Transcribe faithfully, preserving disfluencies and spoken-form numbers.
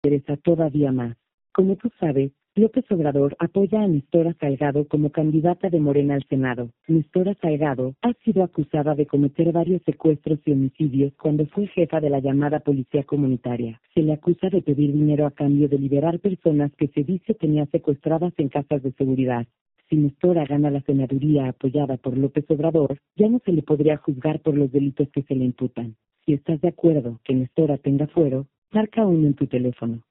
interesa todavía más. Como tú sabes, López Obrador apoya a Nestora Salgado como candidata de Morena al Senado. Nestora Salgado ha sido acusada de cometer varios secuestros y homicidios cuando fue jefa de la llamada Policía Comunitaria. Se le acusa de pedir dinero a cambio de liberar personas que se dice tenía secuestradas en casas de seguridad. Si Nestora gana la senaduría apoyada por López Obrador, ya no se le podría juzgar por los delitos que se le imputan. Si estás de acuerdo que Nestora tenga fuero, marca uno en tu teléfono.